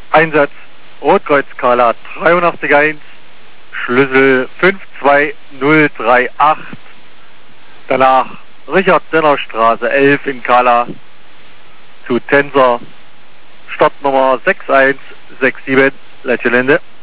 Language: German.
Einsatz Rotkreuz Skala 83.1, Schlüssel 52038. Danach Richard-Denner-Straße 11 in Kala zu Tensor, Startnummer 6167, Leitgelände.